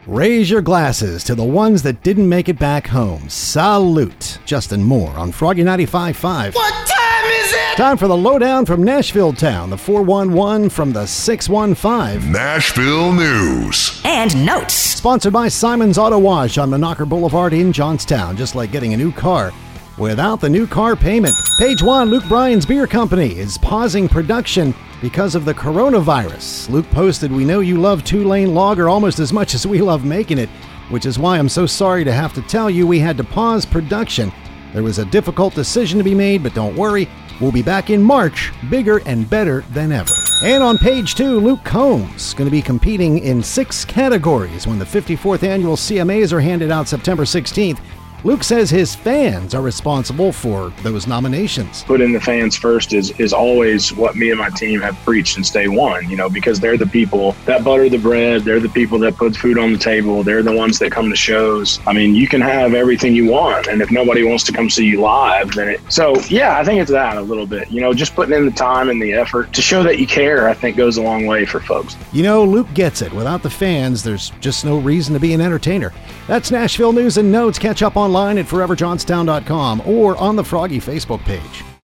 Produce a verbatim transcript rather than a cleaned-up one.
Raise your glasses to the ones that didn't make it back home. Salute. Justin Moore on Froggy ninety-five point five. What time is it? Time for the lowdown from Nashville Town, the four one one from the six one five. Nashville News. And notes. Sponsored by Simon's Auto Wash on Monaco Boulevard in Johnstown. Just like getting a new car without the new car payment. Page one, Luke Bryan's Beer Company is pausing production because of the coronavirus. Luke posted, "We know you love two-lane lager almost as much as we love making it, which is why I'm so sorry to have to tell you we had to pause production. There was a difficult decision to be made, but don't worry, we'll be back in March, bigger and better than ever." And on page two, Luke Combs going to be competing in six categories when the fifty-fourth annual C M As are handed out September sixteenth. Luke says his fans are responsible for those nominations. Putting the fans first is, is always what me and my team have preached since day one, you know, because they're the people that butter the bread. They're the people that put food on the table. They're the ones that come to shows. I mean, you can have everything you want, and if nobody wants to come see you live, then it... So, yeah, I think it's that a little bit. You know, just putting in the time and the effort to show that you care, I think, goes a long way for folks. You know, Luke gets it. Without the fans, there's just no reason to be an entertainer. That's Nashville News and Notes. Catch up online at forever johnstown dot com or on the Froggy Facebook page.